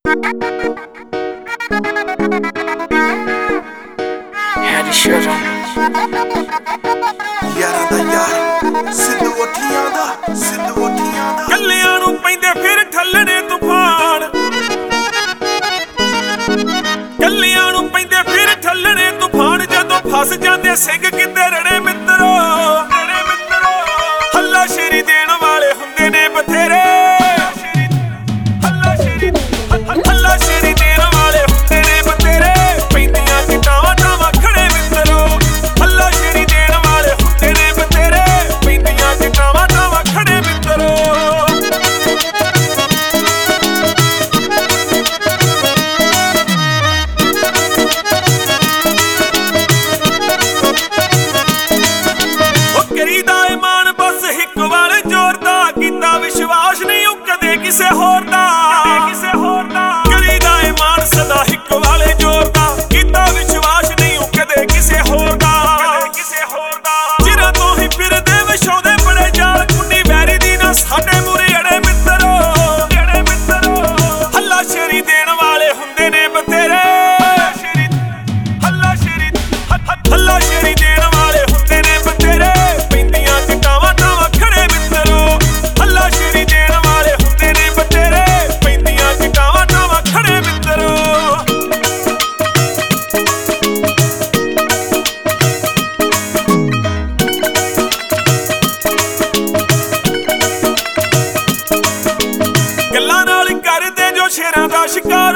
यारां दा यार सिद्धू उठियां दा कल्लियां नूं पैंदे फिर ठल्लणे तूफान, कल्लियां नूं पैंदे फिर ठल्लणे तूफान। जदों फस जांदे सिंह किते रड़े मित्रो, हल्ला शेरी देण वाले हुंदे ने बथेरे, हल्ला शेरी देण वाले हुंदे ने बथेरे। पैंदियां किटावां टावां खड़े मित्रो, हल्ला शेरी देण वाले हुंदे ने बथेरे। पैंदियां किटावां टावां खड़े मित्रो। करीदा ईमान बस हिक वाले जोर दा, कीता विश्वास नहीं ओ कदे किसे होर दा। करीदा ईमान सदा हिक वाले जोर दा, कीता विश्वास नहीं ओ कदे किसे होर दा। चिरां तो ही फिरदे विछाउंदे बड़े जाल, कुंडी वैरी दी ना साडे मूरे अड़े मित्रो। हल्ला शेरी देण वाले हुंदे ने बथेरे, हल्ला शेरी देण वाले हुंदे ने बथेरे। पैंदियां किटावां टावां खड़े मित्रो, हल्ला शेरी देण वाले हुंदे ने बथेरे। पैंदियां किटावां टावां खड़े मित्रो। गल्लां नाल करदे जो शेरां दा शिकार,